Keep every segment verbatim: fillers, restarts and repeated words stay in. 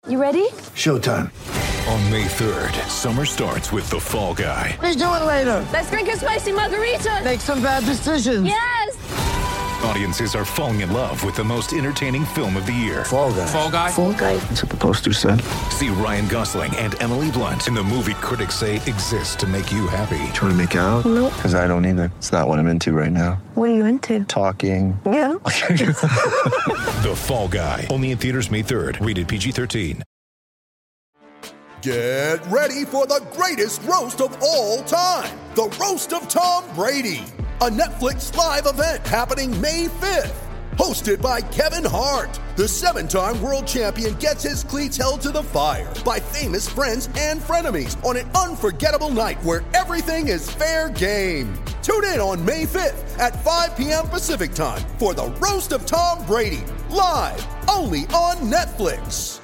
You ready? Showtime. On May third, summer starts with The Fall Guy. Let's do it later. Let's drink a spicy margarita. Make some bad decisions. Yes! Audiences are falling in love with the most entertaining film of the year. Fall Guy. Fall Guy? Fall Guy. That's what the poster said. See Ryan Gosling and Emily Blunt in the movie critics say exists to make you happy. Trying to make it out? Nope. Because I don't either. It's not what I'm into right now. What are you into? Talking. Yeah. The Fall Guy. Only in theaters May third. Rated P G thirteen. Get ready for the greatest roast of all time. The Roast of Tom Brady. A Netflix live event happening May fifth. Hosted by Kevin Hart. The seven-time world champion gets his cleats held to the fire by famous friends and frenemies on an unforgettable night where everything is fair game. Tune in on May fifth at five p.m. Pacific time for the Roast of Tom Brady. Live only on Netflix.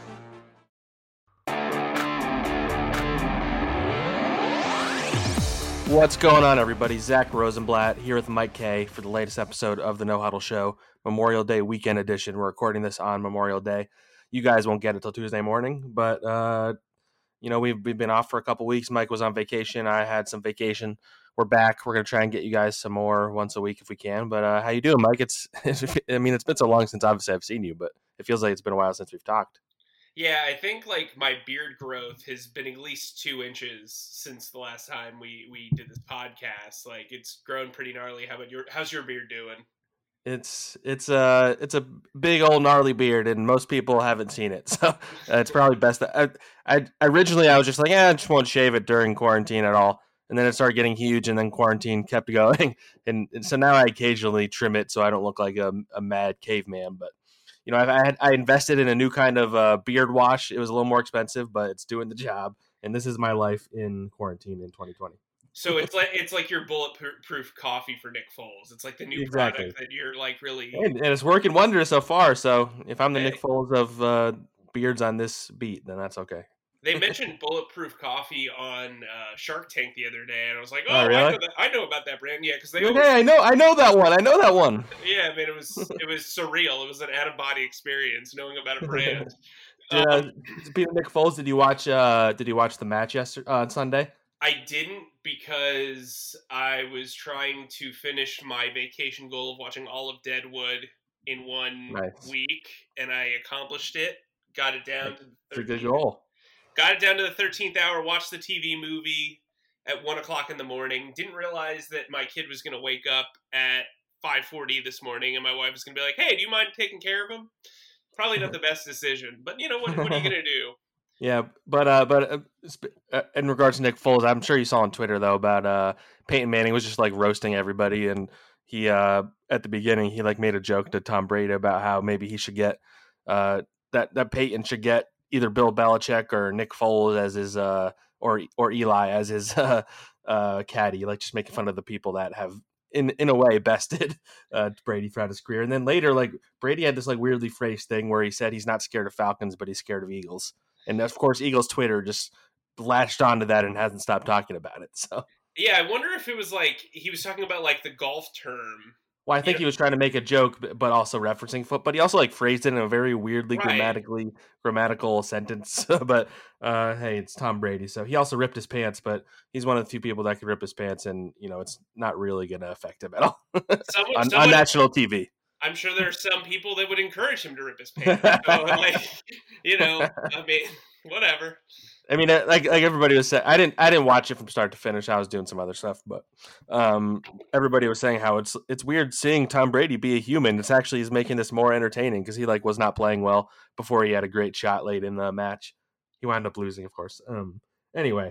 What's going on, everybody? Zach Rosenblatt here with Mike K for the latest episode of the No Huddle Show, Memorial Day weekend edition. We're recording this on Memorial Day. You guys won't get it till Tuesday morning, but uh, you know we've we've been off for a couple weeks. Mike was on vacation. I had some vacation. We're back. We're gonna try and get you guys some more once a week if we can. But uh, how you doing, Mike? It's I mean it's been so long since obviously I've seen you, but it feels like it's been a while since we've talked. Yeah, I think like my beard growth has been at least two inches since the last time we, we did this podcast. Like it's grown pretty gnarly. How about your how's your beard doing? It's it's a it's a big old gnarly beard, and most people haven't seen it, so uh, it's probably best. That, I, I originally I was just like, yeah, I just won't shave it during quarantine at all, and then it started getting huge, and then quarantine kept going, and, and so now I occasionally trim it so I don't look like a, a mad caveman, but. You know, I had I invested in a new kind of uh, beard wash. It was a little more expensive, but it's doing the job. And this is my life in quarantine in twenty twenty. So it's like it's like your bulletproof coffee for Nick Foles. It's like the new exactly. product that you're like really and, and it's working wonders so far. So if I'm the hey. Nick Foles of uh, beards on this beat, then that's okay. They mentioned bulletproof coffee on uh, Shark Tank the other day, and I was like, "Oh, oh really? I, know that, I know about that brand." Yeah, because they. Okay, always, I know, I know that one. I know that one. Yeah, I mean, it was it was surreal. It was an out of body experience knowing about a brand. did, uh, um, speaking of Nick Foles, did you watch? Uh, did you watch the match yesterday uh, on Sunday? I didn't because I was trying to finish my vacation goal of watching all of Deadwood in one nice. week, and I accomplished it. Got it down to the It's a good goal. Got it down to the thirteenth hour, watched the T V movie at one o'clock in the morning. Didn't realize that my kid was going to wake up at five forty this morning, and my wife was going to be like, hey, do you mind taking care of him? Probably not the best decision, but you know, what, what are you going to do? Yeah, but uh, but uh, in regards to Nick Foles, I'm sure you saw on Twitter, though, about uh, Peyton Manning was just like roasting everybody, and he, uh, at the beginning, he like made a joke to Tom Brady about how maybe he should get, uh, that, that Peyton should get either Bill Belichick or Nick Foles as his uh or or Eli as his uh, uh caddy, like just making fun of the people that have in in a way bested uh Brady throughout his career. And then later, like Brady had this like weirdly phrased thing where he said he's not scared of Falcons, but he's scared of Eagles. And of course, Eagles Twitter just latched onto that and hasn't stopped talking about it. So yeah, I wonder if it was like he was talking about like the golf term. Well, I think yeah. he was trying to make a joke, but also referencing foot. But he also like phrased it in a very weirdly right. grammatically grammatical sentence. But uh, hey, it's Tom Brady, so he also ripped his pants. But he's one of the few people that can rip his pants, and you know it's not really going to affect him at all someone, on, someone, on national T V. I'm sure there are some people that would encourage him to rip his pants. So, like, you know, I mean, whatever. I mean, like like everybody was saying, I didn't I didn't watch it from start to finish. I was doing some other stuff, but um, everybody was saying how it's it's weird seeing Tom Brady be a human. It's actually is making this more entertaining because he like was not playing well before he had a great shot late in the match. He wound up losing, of course. Um, anyway,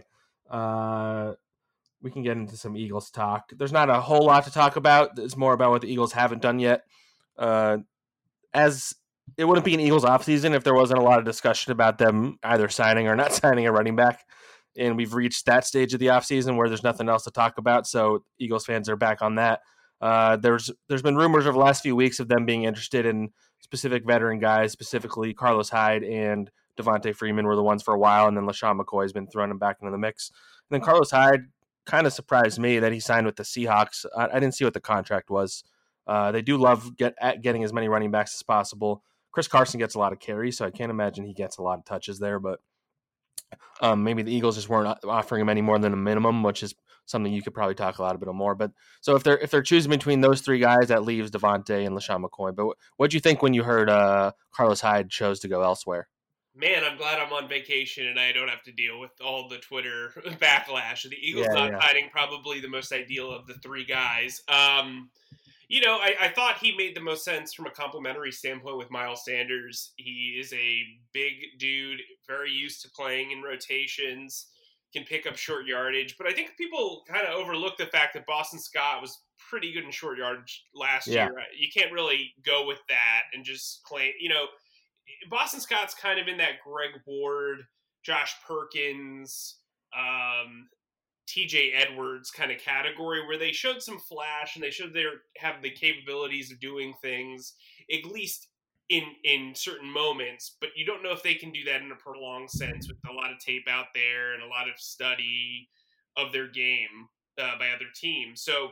uh, we can get into some Eagles talk. There's not a whole lot to talk about. It's more about what the Eagles haven't done yet. Uh, as It wouldn't be an Eagles offseason if there wasn't a lot of discussion about them either signing or not signing a running back. And we've reached that stage of the offseason where there's nothing else to talk about. So Eagles fans are back on that. Uh, there's there's been rumors over the last few weeks of them being interested in specific veteran guys, specifically Carlos Hyde and Devontae Freeman were the ones for a while. And then LaShawn McCoy has been thrown him back into the mix. And then Carlos Hyde kind of surprised me that he signed with the Seahawks. I, I didn't see what the contract was. Uh, they do love get at getting as many running backs as possible. Chris Carson gets a lot of carries, so I can't imagine he gets a lot of touches there. But um, maybe the Eagles just weren't offering him any more than a minimum, which is something you could probably talk a lot bit more. But so if they're if they're choosing between those three guys, that leaves Devontae and LeSean McCoy. But what did you think when you heard uh, Carlos Hyde chose to go elsewhere? Man, I'm glad I'm on vacation and I don't have to deal with all the Twitter backlash. The Eagles Yeah, not yeah. hiding probably the most ideal of the three guys. Um, you know, I, I thought he made the most sense from a complimentary standpoint with Miles Sanders. He is a big dude, very used to playing in rotations, can pick up short yardage. But I think people kind of overlook the fact that Boston Scott was pretty good in short yardage last Yeah. year. You can't really go with that and just claim, you know, Boston Scott's kind of in that Greg Ward, Josh Perkins, um, T J Edwards kind of category where they showed some flash and they showed they have the capabilities of doing things, at least in in certain moments, but you don't know if they can do that in a prolonged sense with a lot of tape out there and a lot of study of their game uh, by other teams. So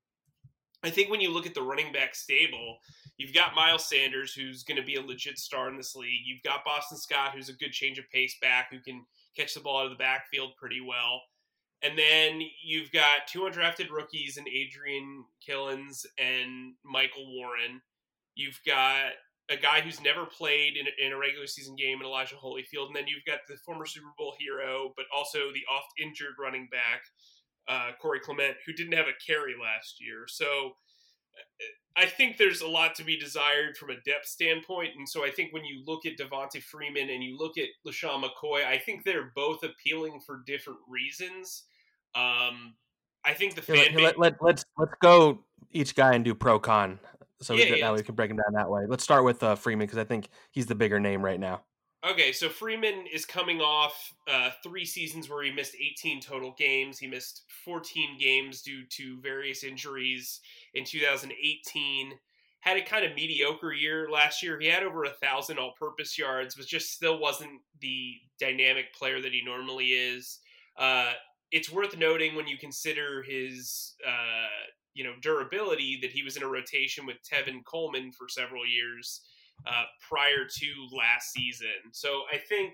I think when you look at the running back stable, you've got Miles Sanders, who's going to be a legit star in this league. You've got Boston Scott, who's a good change of pace back, who can catch the ball out of the backfield pretty well. And then you've got two undrafted rookies in Adrian Killins and Michael Warren. You've got a guy who's never played in a, in a regular season game in Elijah Holyfield. And then you've got the former Super Bowl hero, but also the oft-injured running back, uh, Corey Clement, who didn't have a carry last year. So I think there's a lot to be desired from a depth standpoint. And so I think when you look at Devontae Freeman and you look at LeSean McCoy, I think they're both appealing for different reasons. Um, I think the fan Here, let, let, let's let's go each guy and do pro con. So Yeah, we can, yeah. now we can break him down that way. Let's start with uh, Freeman because I think he's the bigger name right now. Okay, so Freeman is coming off uh, three seasons where he missed eighteen total games. He missed fourteen games due to various injuries in two thousand eighteen. Had a kind of mediocre year last year. He had over a thousand all-purpose yards, but just still wasn't the dynamic player that he normally is. Uh, it's worth noting when you consider his uh, you know durability that he was in a rotation with Tevin Coleman for several years uh, prior to last season. So I think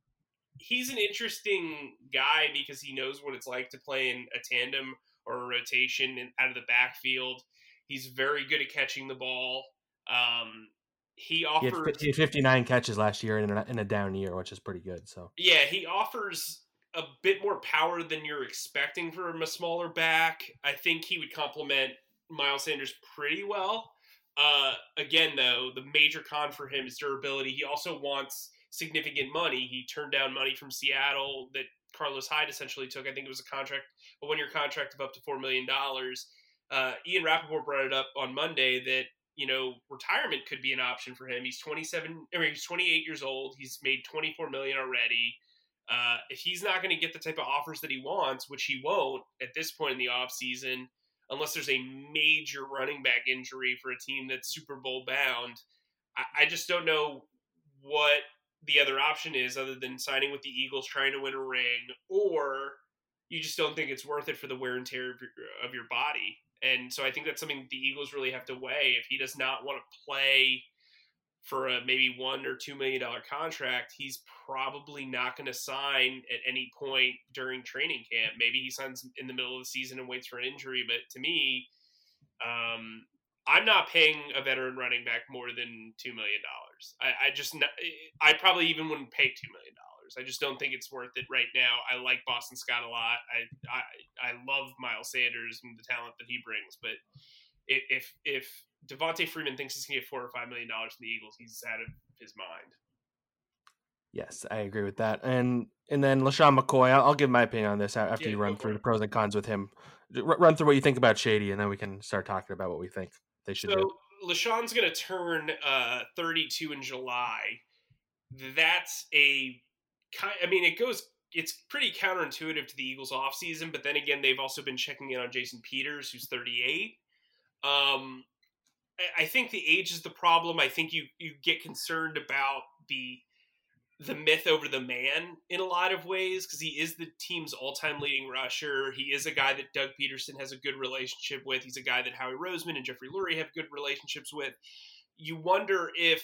he's an interesting guy because he knows what it's like to play in a tandem or a rotation in, out of the backfield. He's very good at catching the ball. Um, he He offers had, he had fifty-nine catches last year in a, in a down year, which is pretty good. So yeah, he offers a bit more power than you're expecting from a smaller back. I think he would complement Miles Sanders pretty well. Uh, again, though, the major con for him is durability. He also wants significant money. He turned down money from Seattle that Carlos Hyde essentially took. I think it was a contract, a one-year contract of up to four million dollars. Uh, Ian Rappaport brought it up on Monday that, you know, retirement could be an option for him. He's twenty-seven, or he's twenty-eight years old. He's made twenty-four million dollars already. Uh, if he's not going to get the type of offers that he wants, which he won't at this point in the offseason, unless there's a major running back injury for a team that's Super Bowl bound, I, I just don't know what the other option is other than signing with the Eagles, trying to win a ring, or you just don't think it's worth it for the wear and tear of your, of your body. And so I think that's something the Eagles really have to weigh. If he does not want to play for a maybe one or two million dollar contract, he's probably not going to sign at any point during training camp. Maybe he signs in the middle of the season and waits for an injury. But to me, um, I'm not paying a veteran running back more than two million dollars. I, I just, I probably even wouldn't pay two million dollars. I just don't think it's worth it right now. I like Boston Scott a lot. I, I, I love Miles Sanders and the talent that he brings, but if, if Devontae Freeman thinks he's going to get four or five million dollars from the Eagles, he's out of his mind. yes, I agree with that. And and then LeSean McCoy, I'll, I'll give my opinion on this after Yeah, you go run for through it. the pros and cons with him. R- run through what you think about Shady, and then we can start talking about what we think they should So do. LeSean's going to turn uh, thirty-two in July. That's a kind. I mean, it goes. It's pretty counterintuitive to the Eagles' offseason, but then again, they've also been checking in on Jason Peters, who's thirty-eight. Um, I think the age is the problem. I think you you get concerned about the the myth over the man in a lot of ways because he is the team's all-time leading rusher. He is a guy that Doug Peterson has a good relationship with. He's a guy that Howie Roseman and Jeffrey Lurie have good relationships with. You wonder if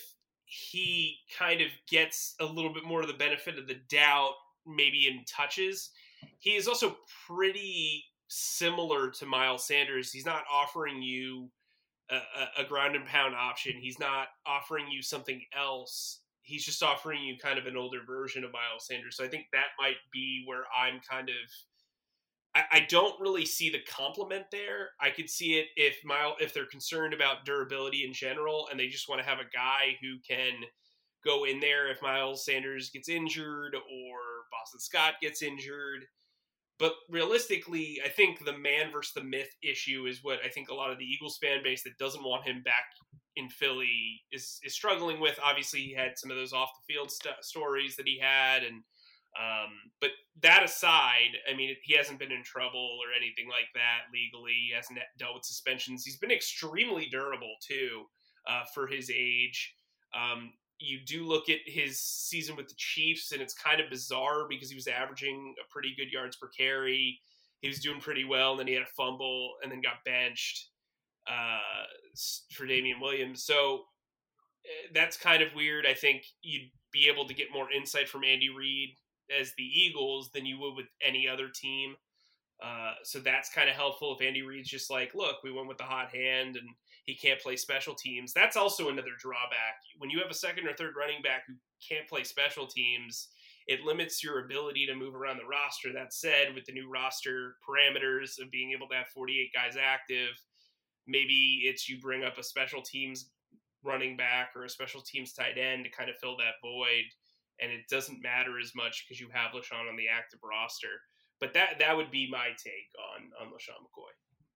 he kind of gets a little bit more of the benefit of the doubt, maybe in touches. He is also pretty similar to Miles Sanders. He's not offering you a, a ground and pound option. He's not offering you something else. He's just offering you kind of an older version of Miles Sanders. So I think that might be where I'm kind of, I, I don't really see the complement there. I could see it if Miles, if they're concerned about durability in general and they just want to have a guy who can go in there if Miles Sanders gets injured or Boston Scott gets injured. But realistically, I think the man versus the myth issue is what I think a lot of the Eagles fan base that doesn't want him back in Philly is is struggling with. Obviously, he had some of those off the field st- stories that he had, and um, but that aside, I mean, he hasn't been in trouble or anything like that legally. He hasn't dealt with suspensions. He's been extremely durable too uh, for his age. Um, You do look at his season with the Chiefs, and it's kind of bizarre because he was averaging a pretty good yards per carry. He was doing pretty well, and then he had a fumble and then got benched uh, for Damian Williams. So that's kind of weird. I think you'd be able to get more insight from Andy Reid as the Eagles than you would with any other team. Uh, so that's kind of helpful if Andy Reid's just like, look, we went with the hot hand and he can't play special teams. That's also another drawback. When you have a second or third running back who can't play special teams, it limits your ability to move around the roster. That said, with the new roster parameters of being able to have forty-eight guys active, maybe it's you bring up a special teams running back or a special teams tight end to kind of fill that void. And it doesn't matter as much because you have LeSean on the active roster. But that that would be my take on, on LeSean McCoy.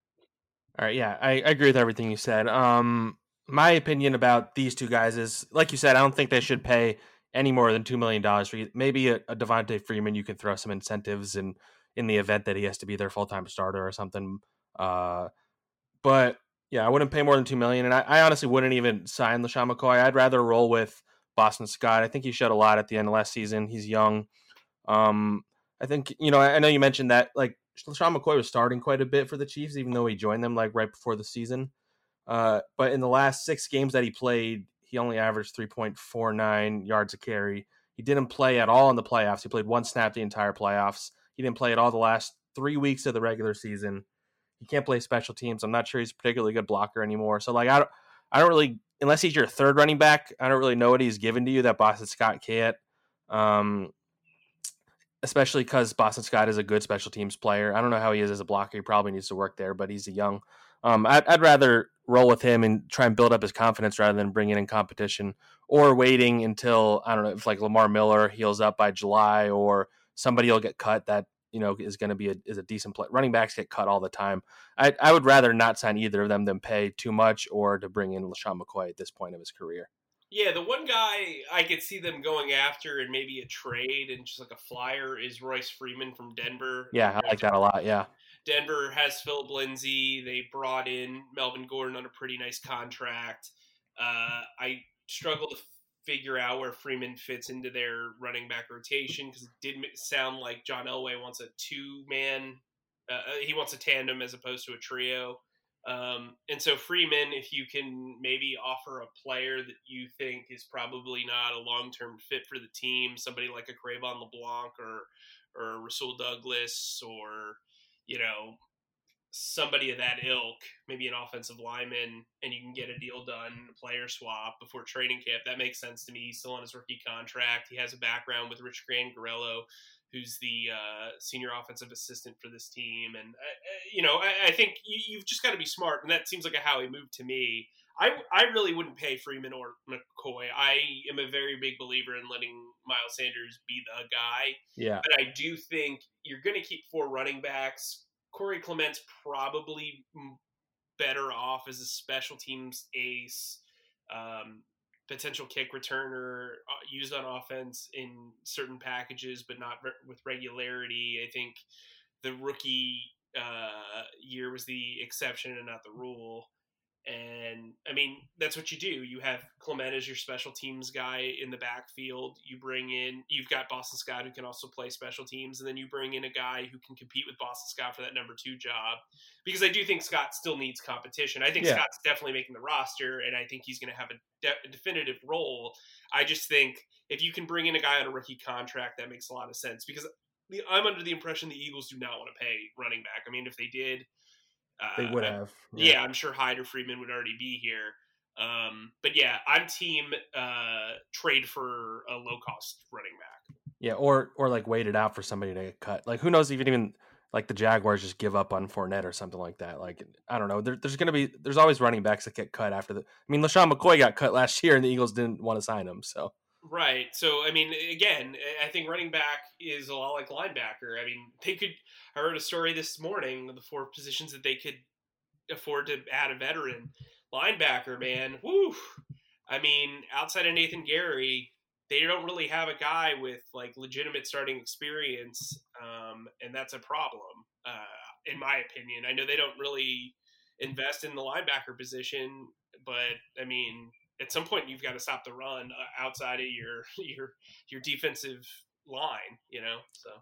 All right, yeah, I, I agree with everything you said. Um, my opinion about these two guys is, like you said, I don't think they should pay any more than two million dollars for you. Maybe a, a Devontae Freeman, you can throw some incentives in, in the event that he has to be their full-time starter or something. Uh, but, yeah, I wouldn't pay more than two million dollars, and I, I honestly wouldn't even sign LeSean McCoy. I'd rather roll with Boston Scott. I think he showed a lot at the end of last season. He's young. Um, I think, you know, I know you mentioned that, like, LeSean McCoy was starting quite a bit for the Chiefs, even though he joined them, like, right before the season. Uh, but in the last six games that he played, he only averaged three point four nine yards a carry. He didn't play at all in the playoffs. He played one snap the entire playoffs. He didn't play at all the last three weeks of the regular season. He can't play special teams. I'm not sure he's a particularly good blocker anymore. So, like, I don't, I don't really, unless he's your third running back, I don't really know what he's given to you that Boston Scott can't. Um, especially because Boston Scott is a good special teams player. I don't know how he is as a blocker. He probably needs to work there, but he's a young. Um, I'd, I'd rather roll with him and try and build up his confidence rather than bringing in competition or waiting until, I don't know, if like Lamar Miller heals up by July or somebody will get cut that, you know, is going to be a, is a decent play. Running backs get cut all the time. I, I would rather not sign either of them than pay too much or to bring in LeSean McCoy at this point of his career. Yeah, the one guy I could see them going after and maybe a trade and just like a flyer is Royce Freeman from Denver. Yeah, I like that a lot, yeah. Denver has Philip Lindsay. They brought in Melvin Gordon on a pretty nice contract. Uh, I struggle to figure out where Freeman fits into their running back rotation because it did sound like John Elway wants a two-man. Uh, he wants a tandem as opposed to a trio. Um, and so Freeman, if you can maybe offer a player that you think is probably not a long-term fit for the team, somebody like a Cravon LeBlanc or, or Rasul Douglas or, you know, somebody of that ilk, maybe an offensive lineman, and you can get a deal done, a player swap before training camp. That makes sense to me. He's still on his rookie contract. He has a background with Rich Grangarello, who's the uh, senior offensive assistant for this team. And, uh, you know, I, I think you, you've just got to be smart, and that seems like a Howie move to me. I, I really wouldn't pay Freeman or McCoy. I am a very big believer in letting Miles Sanders be the guy. Yeah. But I do think you're going to keep four running backs. Corey Clement's probably better off as a special teams ace, um, potential kick returner, uh, used on offense in certain packages, but not re- with regularity. I think the rookie uh, year was the exception and not the rule. And I mean, that's what you do. You have Clement as your special teams guy in the backfield. You bring in, you've got Boston Scott who can also play special teams. And then you bring in a guy who can compete with Boston Scott for that number two job. Because I do think Scott still needs competition. I think yeah. Scott's definitely making the roster, and I think he's going to have a, de- a definitive role. I just think if you can bring in a guy on a rookie contract, that makes a lot of sense. Because I'm under the impression the Eagles do not want to pay running back. I mean, if they did, They would uh, have. Yeah. yeah, I'm sure Hyde or Freeman would already be here. Um, but yeah, I'm team uh, trade for a low-cost running back. Yeah, or or like wait it out for somebody to get cut. Like, who knows if even, even like the Jaguars just give up on Fournette or something like that. Like, I don't know. There, there's going to be – there's always running backs that get cut after the – I mean, LaShawn McCoy got cut last year and the Eagles didn't want to sign him, so – Right. So, I mean, again, I think running back is a lot like linebacker. I mean, they could – I heard a story this morning of the four positions that they could afford to add a veteran. Linebacker, man, woo! I mean, outside of Nathan Gary, they don't really have a guy with, like, legitimate starting experience, um, and that's a problem, uh, in my opinion. I know they don't really invest in the linebacker position, but, I mean – at some point you've got to stop the run outside of your your your defensive line, you know.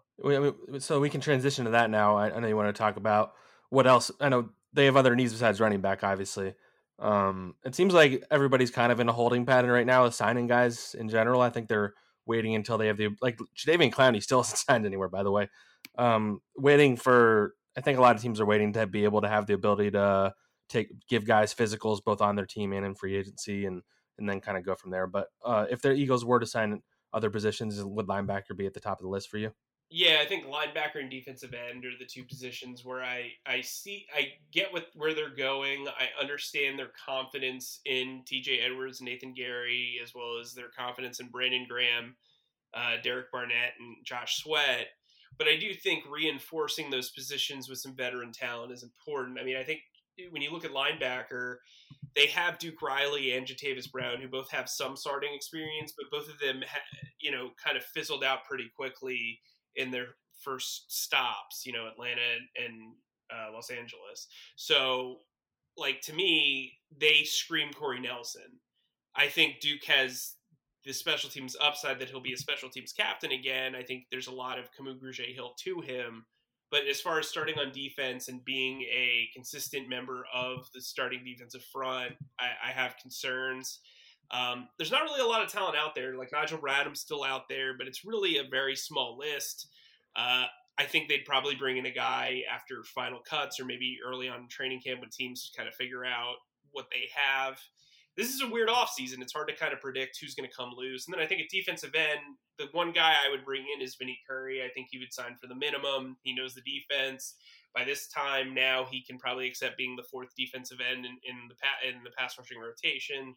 So so we can transition to that now. I, I know you want to talk about what else. I know they have other needs besides running back, obviously. Um, it seems like everybody's kind of in a holding pattern right now with signing guys in general. I think they're waiting until they have the like Jadeveon Clowney still hasn't signed anywhere, by the way. Um, waiting for I think a lot of teams are waiting to be able to have the ability to take give guys physicals both on their team and in free agency and and then kind of go from there. But uh, if the Eagles were to sign other positions, would linebacker be at the top of the list for you? Yeah, I think linebacker and defensive end are the two positions where I, I see I get what where they're going. I understand their confidence in T J Edwards, Nathan Gary, as well as their confidence in Brandon Graham, uh, Derek Barnett, and Josh Sweat. But I do think reinforcing those positions with some veteran talent is important. I mean, I think when you look at linebacker, they have Duke Riley and Jatavis Brown, who both have some starting experience, but both of them, ha- you know, kind of fizzled out pretty quickly in their first stops, you know, Atlanta and uh, Los Angeles. So, like, to me, they scream Corey Nelson. I think Duke has the special teams upside that he'll be a special teams captain again. I think there's a lot of Kamu Grugier-Hill to him. But as far as starting on defense and being a consistent member of the starting defensive front, I, I have concerns. Um, there's not really a lot of talent out there. Like Nigel Bradham's still out there, but it's really a very small list. Uh, I think they'd probably bring in a guy after final cuts or maybe early on in training camp when teams kind of figure out what they have. This is a weird offseason. It's hard to kind of predict who's going to come loose. And then I think at defensive end, the one guy I would bring in is Vinny Curry. I think he would sign for the minimum. He knows the defense. By this time now, he can probably accept being the fourth defensive end in, in the pa- in the pass rushing rotation.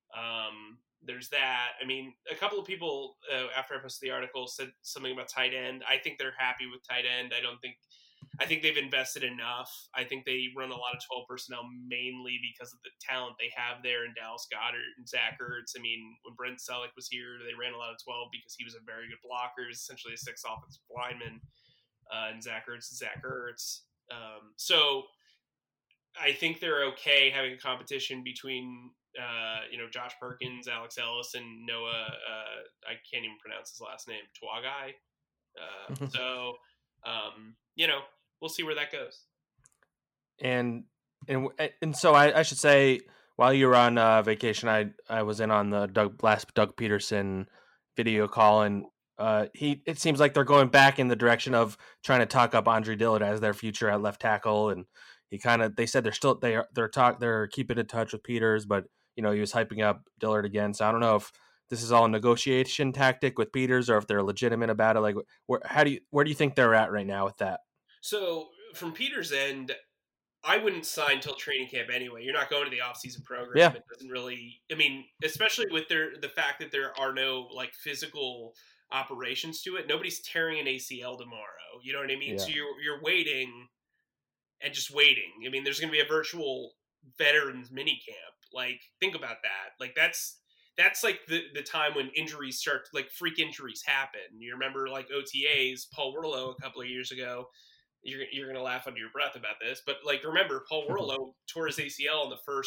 Um, there's that. I mean, a couple of people uh, after I posted the article said something about tight end. I think they're happy with tight end. I don't think. I think they've invested enough. I think they run a lot of twelve personnel mainly because of the talent they have there in Dallas Goedert and Zach Ertz. I mean, when Brent Selleck was here, they ran a lot of twelve because he was a very good blocker. He's essentially a sixth offensive lineman. Uh, and Zach Ertz is Zach Ertz. Um, so I think they're okay having a competition between, uh, you know, Josh Perkins, Alex Ellis, and Noah. Uh, I can't even pronounce his last name, Tuagai. Uh, so, um, you know, we'll see where that goes. And and and so I, I should say, while you were on uh, vacation, I I was in on the Doug last Doug Peterson video call, and uh, he it seems like they're going back in the direction of trying to talk up Andre Dillard as their future at left tackle, and he kind of they said they're still they are they're talk they're keeping in touch with Peters, but you know he was hyping up Dillard again. So I don't know if this is all a negotiation tactic with Peters or if they're legitimate about it. Like, where how do you where do you think they're at right now with that? So from Peters' end, I wouldn't sign till training camp anyway. You're not going to the offseason program. Yeah. It doesn't really, I mean, especially with their the fact that there are no like physical operations to it. Nobody's tearing an A C L tomorrow. You know what I mean? Yeah. So you're you're waiting and just waiting. I mean, there's going to be a virtual veterans mini camp. Like, think about that. Like, that's that's like the, the time when injuries start, like freak injuries happen. You remember like O T As, Paul Worlow a couple of years ago. You're you're gonna laugh under your breath about this, but like remember, Paul Worlow tore his A C L in the first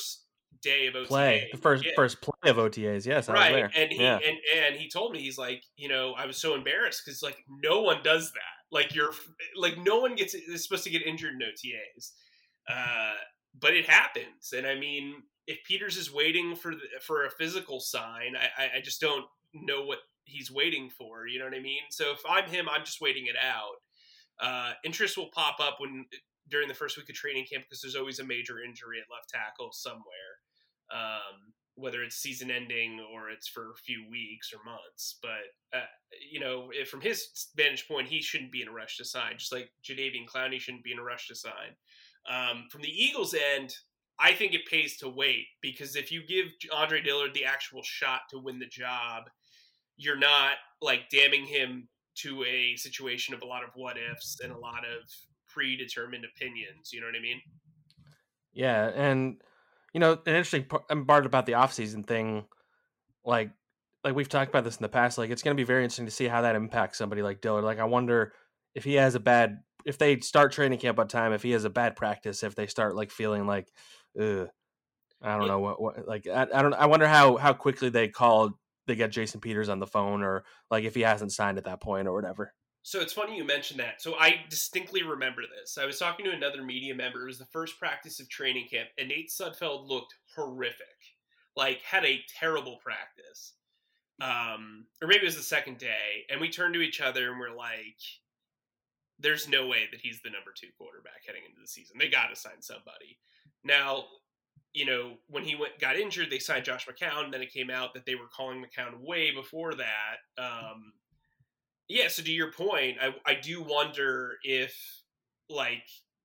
day of O T A. Play the first yeah. first play of O T As. Yes, I right. was there. And he yeah. and, and he told me, he's like, you know, I was so embarrassed because like no one does that. Like you're like no one gets is supposed to get injured in O T As, uh, but it happens. And I mean, if Peters is waiting for the, for a physical sign, I, I just don't know what he's waiting for. You know what I mean? So if I'm him, I'm just waiting it out. Uh, interest will pop up when during the first week of training camp because there's always a major injury at left tackle somewhere, um, whether it's season ending or it's for a few weeks or months. But uh, you know, if, from his vantage point, he shouldn't be in a rush to sign, just like Jadeveon Clowney shouldn't be in a rush to sign. Um, from the Eagles' end, I think it pays to wait because if you give Andre Dillard the actual shot to win the job, you're not like damning him to a situation of a lot of what ifs and a lot of predetermined opinions. You know what I mean? Yeah. And, you know, an interesting part about the offseason thing, like, like we've talked about this in the past, like it's going to be very interesting to see how that impacts somebody like Dillard. Like, I wonder if he has a bad, if they start training camp on time, if he has a bad practice, if they start like feeling like, ugh, I don't know what, what like, I, I don't, I wonder how, how quickly they call, they get Jason Peters on the phone or like if he hasn't signed at that point or whatever. So it's funny you mentioned that. So I distinctly remember this. I was talking to another media member. It was the first practice of training camp and Nate Sudfeld looked horrific, like had a terrible practice. Um, or maybe it was the second day. And we turned to each other and we're like, there's no way that he's the number two quarterback heading into the season. They got to sign somebody. Now, you know, when he went got injured, they signed Josh McCown. Then it came out that they were calling McCown way before that. Um, yeah, so to your point, I, I do wonder if, like,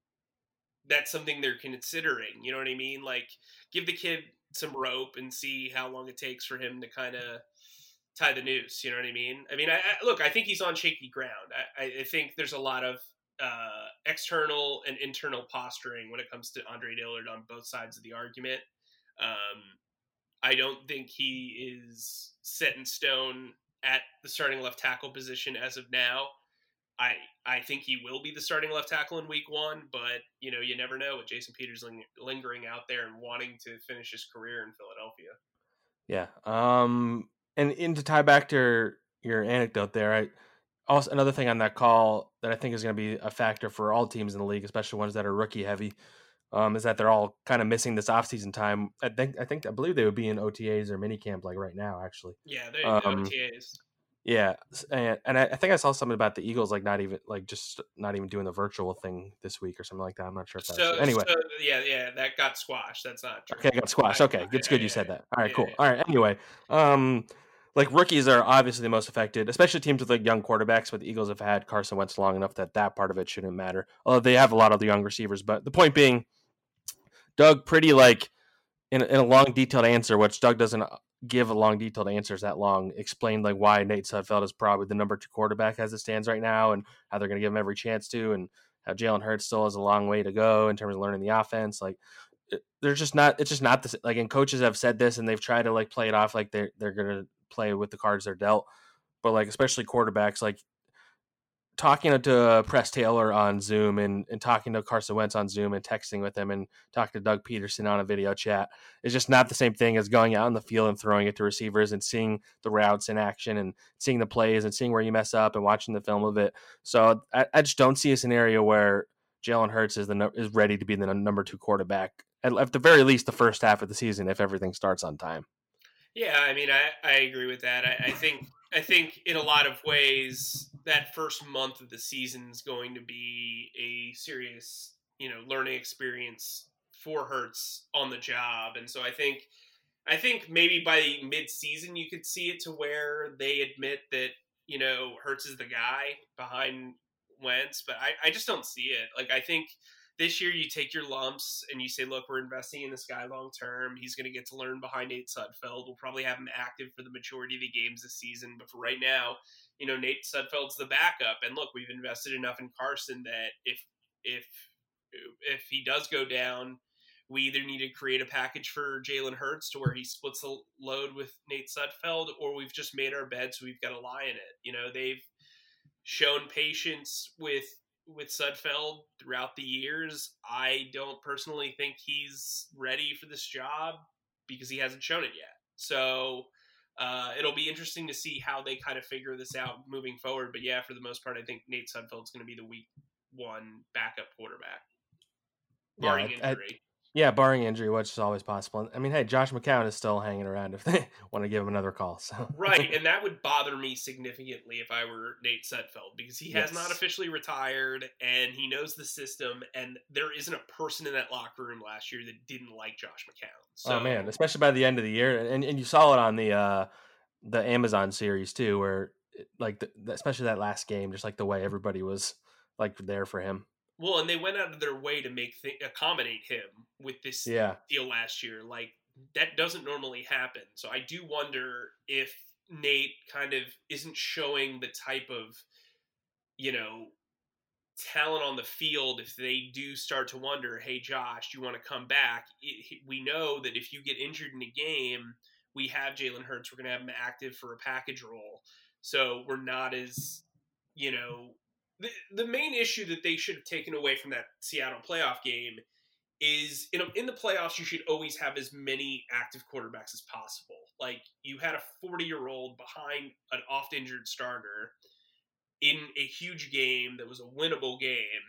that's something they're considering. You know what I mean? Like, give the kid some rope and see how long it takes for him to kind of tie the noose. You know what I mean? I mean, I, I look, I think he's on shaky ground. I, I think there's a lot of uh, external and internal posturing when it comes to Andre Dillard on both sides of the argument. Um, I don't think he is set in stone at the starting left tackle position as of now. I I think he will be the starting left tackle in week one, but, you know, you never know with Jason Peters ling- lingering out there and wanting to finish his career in Philadelphia. Yeah. Um, and, and to tie back to your, your anecdote there, I also another thing on that call that I think is going to be a factor for all teams in the league, especially ones that are rookie heavy, um, is that they're all kind of missing this offseason time. I think I think I believe they would be in O T As or minicamp like right now, actually. Yeah, they're um, O T As. Yeah, and and I, I think I saw something about the Eagles, like not even like just not even doing the virtual thing this week or something like that. I'm not sure if that's So, anyway. So, yeah, yeah, that got squashed. That's not true. Okay, got squashed. Okay, it's good yeah, you said yeah, that. All right, yeah, cool. yeah. All right, anyway, um, like rookies are obviously the most affected, especially teams with like young quarterbacks. But the Eagles have had Carson Wentz long enough that that part of it shouldn't matter. Although they have a lot of the young receivers, but the point being, Doug pretty like in in a long detailed answer, which Doug doesn't give a long detailed answers that long, explained like why Nate Sudfeld is probably the number two quarterback as it stands right now and how they're going to give him every chance to, and how Jalen Hurts still has a long way to go in terms of learning the offense. Like they're just not, it's just not this, like, and coaches have said this and they've tried to like play it off like they're, they're going to play with the cards they're dealt. But like, especially quarterbacks, like talking to Press Taylor on Zoom and, and talking to Carson Wentz on Zoom and texting with him and talking to Doug Peterson on a video chat is just not the same thing as going out on the field and throwing it to receivers and seeing the routes in action and seeing the plays and seeing where you mess up and watching the film of it. So I, I just don't see a scenario where Jalen Hurts is the is ready to be the number two quarterback at, at the very least the first half of the season if everything starts on time. Yeah, I mean, I, I agree with that. I, I think I think in a lot of ways that first month of the season is going to be a serious, you know, learning experience for Hurts on the job. And so I think I think maybe by mid-season you could see it to where they admit that, you know, Hurts is the guy behind Wentz, but I, I just don't see it. Like, I think this year you take your lumps and you say, look, we're investing in this guy long term. He's going to get to learn behind Nate Sudfeld. We'll probably have him active for the majority of the games this season. But for right now, you know, Nate Sudfeld's the backup. And look, we've invested enough in Carson that if if if he does go down, we either need to create a package for Jalen Hurts to where he splits the load with Nate Sudfeld, or we've just made our bed, so we've got a lie in it. You know, they've shown patience with with Sudfeld throughout the years. I don't personally think he's ready for this job. because he hasn't shown it yet. So uh, it'll be interesting to see how they kind of figure this out moving forward. But yeah, for the most part, I think Nate Sudfeld's going to be the week one backup quarterback, barring yeah, I, injury. I, yeah, barring injury, which is always possible. I mean, hey, Josh McCown is still hanging around if they want to give him another call. So right, and that would bother me significantly if I were Nate Sudfeld, because he has yes. not officially retired, and he knows the system, and there isn't a person in that locker room last year that didn't like Josh McCown. So, oh man, especially by the end of the year, and and you saw it on the uh, the Amazon series too, where like the, especially that last game, just like the way everybody was like there for him. Well, and they went out of their way to make th- accommodate him with this yeah. deal last year. Like, that doesn't normally happen. So I do wonder if Nate kind of isn't showing the type of, you know, talent on the field. If they do start to wonder, hey, Josh, do you want to come back? It, we know that if you get injured in a game, we have Jalen Hurts. We're going to have him active for a package role. So we're not as, you know, The, the main issue that they should have taken away from that Seattle playoff game is in, a, in the playoffs, you should always have as many active quarterbacks as possible. Like, you had a forty-year-old behind an oft-injured starter in a huge game that was a winnable game,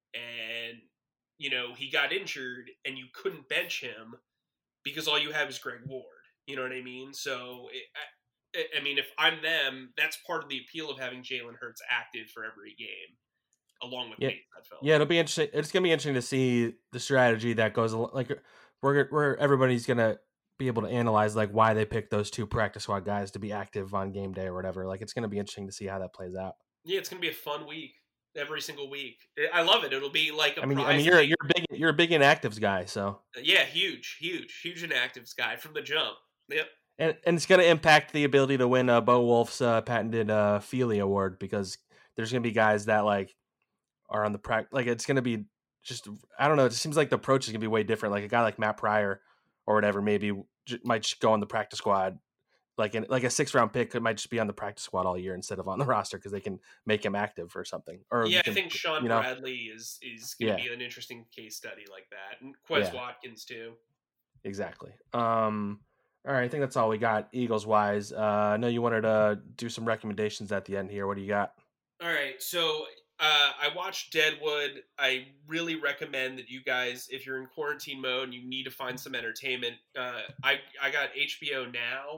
and, you know, he got injured, and you couldn't bench him because all you have is Greg Ward. You know what I mean? So, it, I, I mean, if I'm them, that's part of the appeal of having Jalen Hurts active for every game, along with yeah. Nate Sudfeld. Yeah, it'll be interesting. It's gonna be interesting to see the strategy that goes like where where everybody's gonna be able to analyze like why they picked those two practice squad guys to be active on game day or whatever. Like, it's gonna be interesting to see how that plays out. Yeah, it's gonna be a fun week every single week. I love it. It'll be like a I mean, prize I mean, you're league. you're big you're a big inactives guy, so Yeah, huge, huge, huge inactives guy from the jump. Yep. And and it's going to impact the ability to win uh, Bo Wolf's uh, patented uh, Feely Award, because there's going to be guys that like are on the practice. Like, it's going to be just, I don't know. It just seems like the approach is going to be way different. Like a guy like Matt Pryor or whatever, maybe j- might just go on the practice squad. Like in, like a six round pick, it might just be on the practice squad all year instead of on the roster, because they can make him active or something. Or yeah, can, I think Sean you know, Bradley is is going to yeah. be an interesting case study like that, and Quez Yeah. Watkins too. Exactly. Um. All right, I think that's all we got Eagles-wise. Uh, I know you wanted to do some recommendations at the end here. What do you got? All right, so uh, I watched Deadwood. I really recommend that you guys, if you're in quarantine mode and you need to find some entertainment, uh, I I got H B O Now,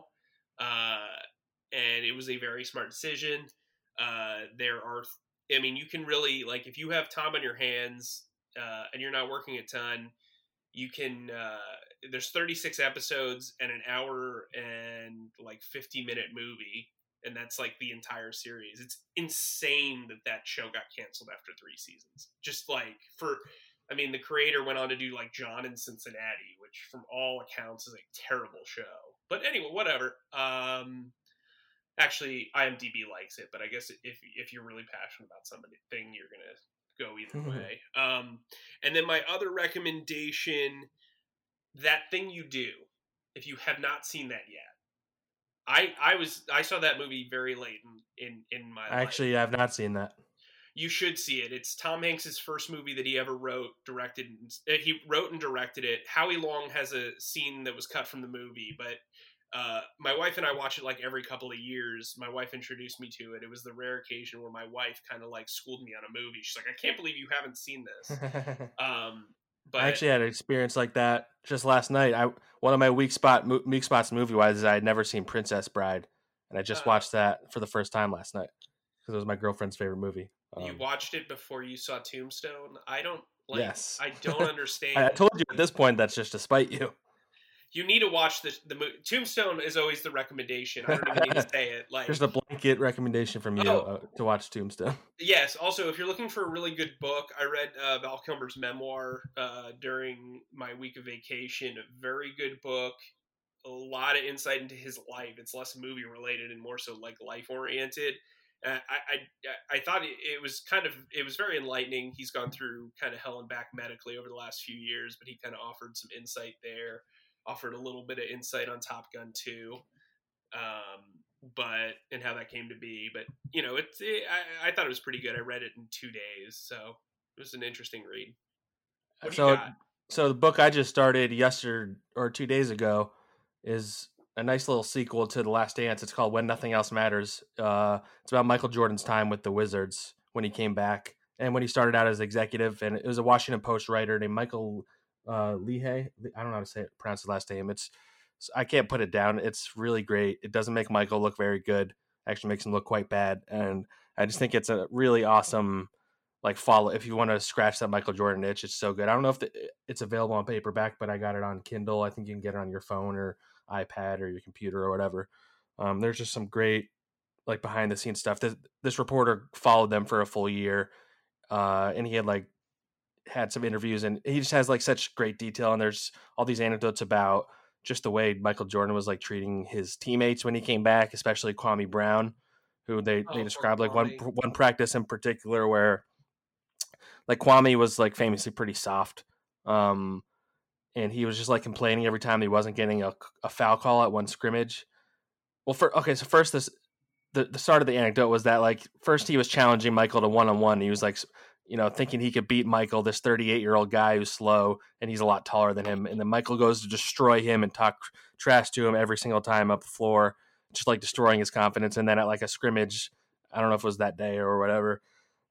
uh, and it was a very smart decision. Uh, there are, I mean, you can really, like, if you have time on your hands uh, and you're not working a ton, you can, uh, there's thirty-six episodes and an hour and like fifty minute movie. And that's like the entire series. It's insane that that show got canceled after three seasons. Just like for, I mean, the creator went on to do like John in Cincinnati, which from all accounts is a terrible show. But anyway, whatever. Um, actually, IMDb likes it, but I guess if if you're really passionate about something, you're gonna go either way. Um, and then my other recommendation, That Thing You Do, if you have not seen that yet. I, I was I saw that movie very late in, in, in my life. Actually, I've not seen that. You should see it. It's Tom Hanks' first movie that he ever wrote, directed. He wrote and directed it. Howie Long has a scene that was cut from the movie, but uh, my wife and I watch it like every couple of years. My wife introduced me to it. It was the rare occasion where my wife kind of like schooled me on a movie. She's like, I can't believe you haven't seen this. um, But I actually had an experience like that just last night. I one of my weak spot weak spots movie wise is I had never seen Princess Bride, and I just uh, watched that for the first time last night because it was my girlfriend's favorite movie. Um, you watched it before you saw Tombstone? I don't like. Yes. I don't understand. I, I told you at this point that's just to spite you. You need to watch the the movie. Tombstone is always the recommendation. I don't even need to say it. Like, Just a blanket recommendation from you Oh. uh, to watch Tombstone. yes. Also, if you're looking for a really good book, I read uh, Val Kilmer's memoir uh, during my week of vacation. A very good book. A lot of insight into his life. It's less movie related and more so like life oriented. Uh, I, I I thought it, it was kind of it was very enlightening. He's gone through kind of hell and back medically over the last few years, but he kind of offered some insight there. Offered a little bit of insight on Top Gun two, um, but and how that came to be. But you know, it's it, I, I thought it was pretty good. I read it in two days, so it was an interesting read. What do So, you got? so the book I just started yesterday or two days ago is a nice little sequel to The Last Dance. It's called When Nothing Else Matters. Uh, it's about Michael Jordan's time with the Wizards when he came back and when he started out as executive. And it was a Washington Post writer named Michael uh, Lehigh. I don't know how to say it, pronounce his last name. It's I can't put it down. It's really great. It doesn't make Michael look very good. Actually makes him look quite bad. And I just think it's a really awesome like follow. If you want to scratch that Michael Jordan itch, it's so good. I don't know if the, it's available on paperback, but I got it on Kindle. I think you can get it on your phone or iPad or your computer or whatever. Um, there's just some great like behind the scenes stuff. This, this reporter followed them for a full year, uh, and he had like had some interviews, and he just has like such great detail. And there's all these anecdotes about just the way Michael Jordan was like treating his teammates when he came back, especially Kwame Brown, who they Oh, they poor described like one Kwame. one practice in particular where like Kwame was like famously pretty soft. Um, and he was just like complaining every time he wasn't getting a, a foul call at one scrimmage. Well, for okay, so first this the, the start of the anecdote was that like first he was challenging Michael to one on one. He was like, you know, thinking he could beat Michael, this thirty-eight year old guy who's slow and he's a lot taller than him. And then Michael goes to destroy him and talk trash to him every single time up the floor, just like destroying his confidence. And then at like a scrimmage, I don't know if it was that day or whatever,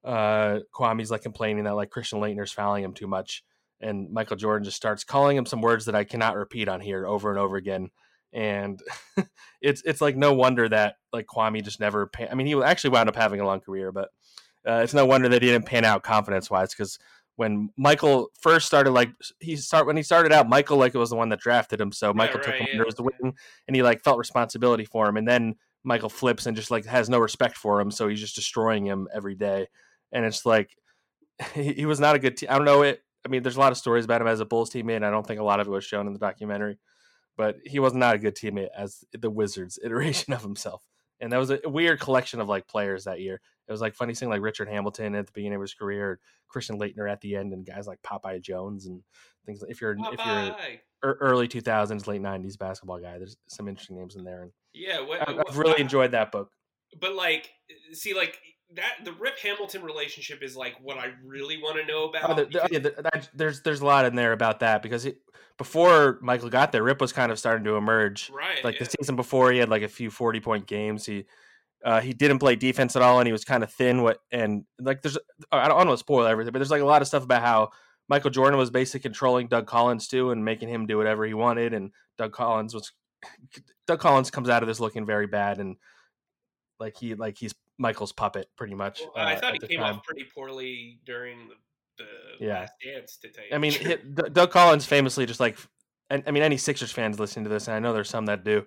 uh, Kwame's like complaining that like Christian Laettner's fouling him too much. And Michael Jordan just starts calling him some words that I cannot repeat on here over and over again. And it's it's like no wonder that like Kwame just never pan- I mean, he actually wound up having a long career, but uh, it's no wonder that he didn't pan out confidence wise, because when Michael first started, like he start when he started out, Michael like it was the one that drafted him, so Michael right, took him yeah. under his wing, and he like felt responsibility for him, and then Michael flips and just like has no respect for him, so he's just destroying him every day, and it's like he, he was not a good team. I don't know it. I mean, there's a lot of stories about him as a Bulls teammate, and I don't think a lot of it was shown in the documentary, but he was not a good teammate as the Wizards iteration of himself. And that was a weird collection of like players that year. It was like funny seeing like Richard Hamilton at the beginning of his career, Christian Laettner at the end, and guys like Popeye Jones and things. If you're if you're Popeye. er- early two thousands, late nineties basketball guy, there's some interesting names in there. And Yeah, what, I- what- I've really enjoyed that book. But like, see, like that the Rip Hamilton relationship is like what I really want to know about. Oh, there, there- yeah, there- that- there's there's a lot in there about that, because it, before Michael got there, Rip was kind of starting to emerge. Right, Like yeah. the season before, he had like a few forty point games. He uh, he didn't play defense at all, and he was kind of thin. What and like there's I don't want to spoil everything, but there's like a lot of stuff about how Michael Jordan was basically controlling Doug Collins too, and making him do whatever he wanted. And Doug Collins was Doug Collins comes out of this looking very bad, and like he like he's Michael's puppet pretty much. Well, I uh, thought at he the came time. off pretty poorly during the, the Yeah. Last Dance. To tell you I the mean, truth. hit, D- Doug Collins famously just like, and I mean, any Sixers fans listening to this, and I know there's some that do.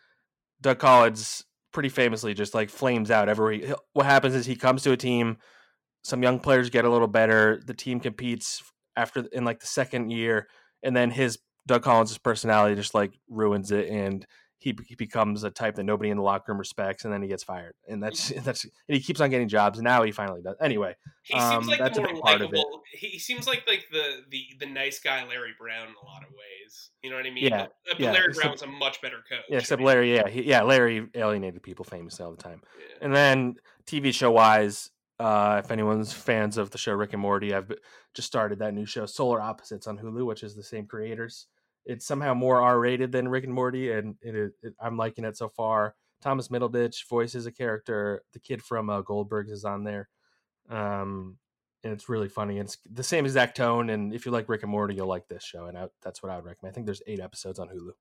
Doug Collins pretty famously just like flames out every. he'll- What happens is he comes to a team, some young players get a little better, the team competes after in like the second year, and then his Doug Collins' personality just like ruins it, and he, he becomes a type that nobody in the locker room respects, and then he gets fired, and that's that's and he keeps on getting jobs, and now he finally does. Anyway, he um, seems like that's the a more big part of it. likable. He he seems like like the, the the nice guy Larry Brown in a lot of ways. You know what I mean? Yeah, But, but yeah, Larry except- Brown was a much better coach. Yeah, except I mean, Larry. Yeah, he, yeah, Larry alienated people famously all the time. yeah. And then T V show wise, uh, if anyone's fans of the show Rick and Morty, I've b- just started that new show Solar Opposites on Hulu, which is the same creators. It's somehow more R rated than Rick and Morty, and it, is- it, I'm liking it so far. Thomas Middleditch voices a character. The kid from uh, Goldbergs is on there, um, and it's really funny. It's the same exact tone, and if you like Rick and Morty, you'll like this show, and I, that's what I would recommend. I think there's eight episodes on Hulu.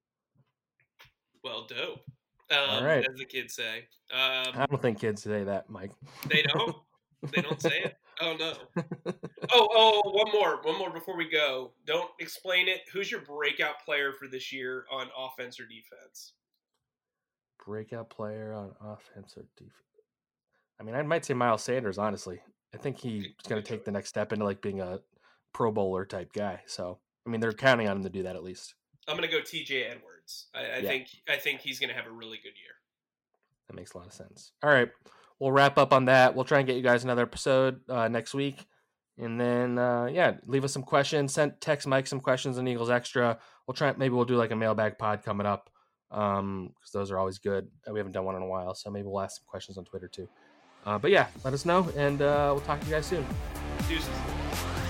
Well, dope. Um, All right. as the kids say. Um, I don't think kids say that, Mike. They don't. They don't say it. Oh no. Oh, oh, one more, one more before we go. Don't explain it. Who's your breakout player for this year on offense or defense? Breakout player on offense or defense. I mean, I might say Miles Sanders. Honestly, I think he's going to take the next step into like being a Pro Bowler type guy. So, I mean, they're counting on him to do that at least. I'm gonna go T J Edwards. I, I Yeah. think I think he's gonna have a really good year. That makes a lot of sense. All right, we'll wrap up on that. We'll try and get you guys another episode uh, next week, and then uh, yeah, leave us some questions. Send text Mike some questions on Eagles Extra. We'll try. Maybe we'll do like a mailbag pod coming up, um, because those are always good. We haven't done one in a while, so maybe we'll ask some questions on Twitter too. Uh, but yeah, let us know, and uh, we'll talk to you guys soon. Deuces.